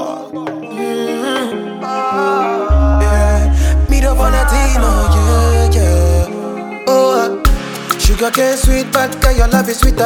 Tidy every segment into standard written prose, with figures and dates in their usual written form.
Yeah, meet up on a Tino, yeah. Oh, sugar cane sweet, but girl, your love is sweeter.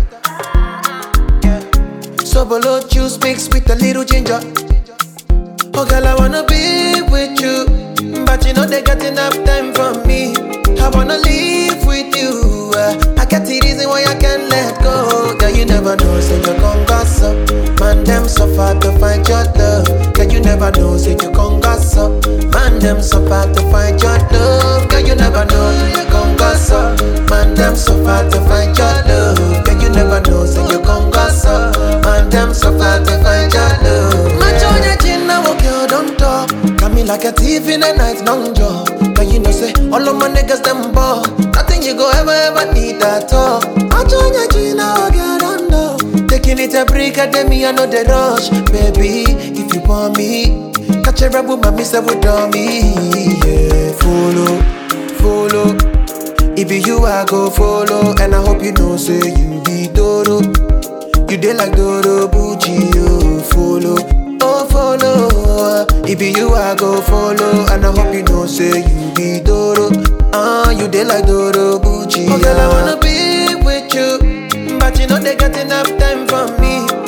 Sobolo juice mixed with a little ginger. Oh girl, I wanna be with you, but you know they got enough time for me. I wanna live with you. I got the reason why I can't let go. Girl, you never know, say you gon' gossip. Man, them so far to find your love. Girl, you never know, say you gon' gossip. Man, them so far to find your love. Girl, you never know, you gon' gossip. Man, them so far to find your love. Girl, you never know, say you gon' gossip. Man, them so far to find your love. Man, join your chin now, girl, don't talk. Got me like a thief in the night, long jaw. But you know, say all of my niggas them ball. Nothing you go ever need at all. I join your chin now, girl, don't know. Taking it a break at me, I know the rush. Baby, if you want me, catch a rebel, my miss with me. Yeah, follow. If be you, I go follow. And I hope you know, say you be Dodo. You dey like Dodo, Bucci, you follow. Oh, follow. If be you, I go follow. And I hope you know, say you be Dodo. You dey like Dodo, Bucci. Oh, girl, I wanna be with you, but you know they got enough time for me.